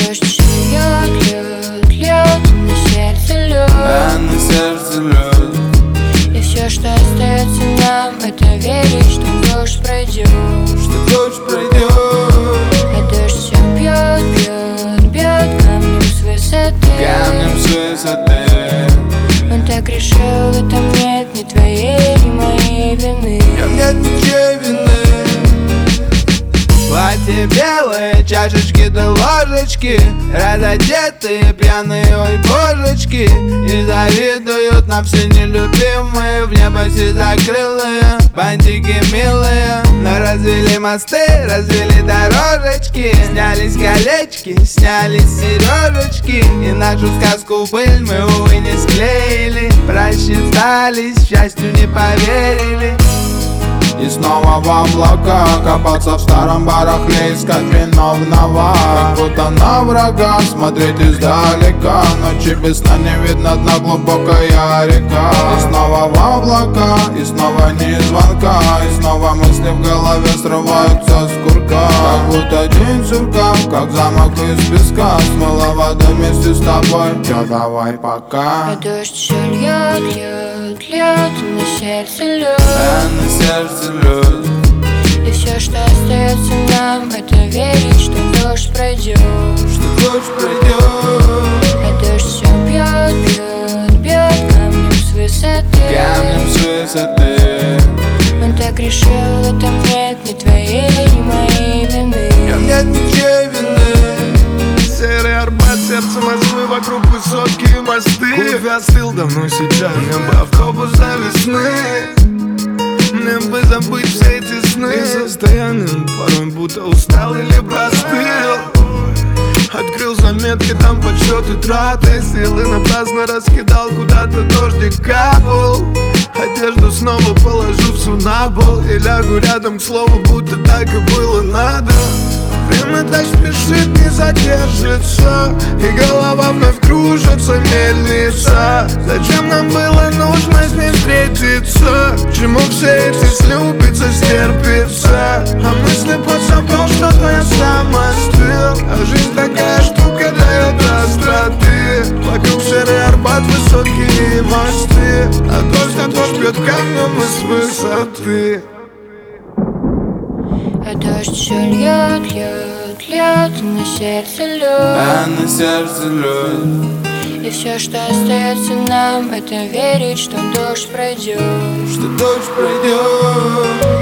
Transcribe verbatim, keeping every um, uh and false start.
дождь все льет, льет, льет, на сердце лед, а на сердце лед. И все, что остается нам, это верить, что дождь пройдет, что дождь пройдет. А дождь все бьет, бьет, бьет камнем с высоты, камнем с высоты. Он так решил, в этом нет ни твоей, ни моей вины. В нем нет ничьей вины. Платье белое, чашечки да ложечки, разодетые, пьяные, ой, божечки. И завидуют нам все нелюбимые, в небо все закрылые, бантики милые. Но развели мосты, развели дорожечки, снялись колечки, снялись сережечки. И нашу сказку быль мы, увы, не склеили, просчитались, счастью не поверили. И снова в облака, копаться в старом барахле, искать виновного. Как будто на врага смотреть издалека, ночи без сна не видно дна, глубокая река. И снова в облака, и снова ни звонка, и снова мысли в голове срываются с курка. Как будто день сурка, как замок из песка, смыла вода вместе с тобой, чё давай пока. А дождь все льет, льет, льет, на сердце лед, а на сердце лед. И все, что остается нам, это верить, что дождь пройдет, что дождь пройдет. А дождь все бьет, бьет, бьет камнем с высоты, камнем с высоты. Он так решил, в этом нет ни твоей, ни моей вины. В нем нет ничьей вины. Серый Арбат, сердце Москвы, вокруг высотки и мосты. Кофе остыл давно сейчас, мне бы автобус до весны. Мне бы забыть все эти сны. И состоянием порой будто устал или простыл. Открыл заметки, там подсчеты траты, силы напрасно раскидал, куда-то дождик капал. Одежду снова положу всю на пол и лягу рядом, к слову, будто так и было надо. Время так спешит, не задержится, и голова вновь кружится, мельница. Зачем нам было нужно с ней встретиться? К чему все эти слюбиться, стерпится? А мысли под собой, что-то я сам остыл. А жизнь такая штука, дает остроты. Вокруг серый Арбат, высотки и мосты. А дождь, а дождь бьет камнем из высоты. А дождь все льет, льет, льет, на сердце лед, а на сердце лед. И все, что остается нам, это верить, что дождь пройдет, что дождь пройдет.